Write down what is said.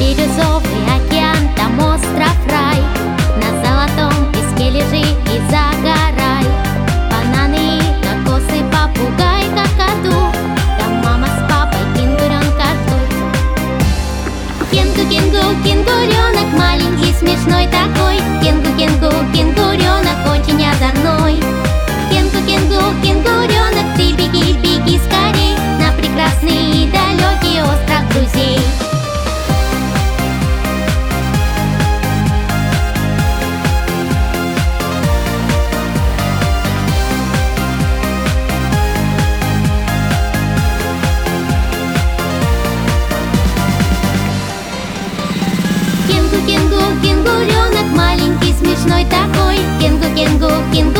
Бирюзовый океан, там остров рай. На золотом песке лежи и загорай. Бананы и кокосы, попугай, какаду. Там мама с папой кенгуренка ждут. Кенгу, кенгу, кенгуренок, маленький, смешной такой. Кенгу, кенгу, кенгуренок, очень озорной. Кенгу, кенгу, кенгуренок, ты беги, беги скорей на прекрасный и далекий остров друзей. Кенгу, кенгуренок, маленький, смешной такой. Кенгу, кенгу, кенгуренок,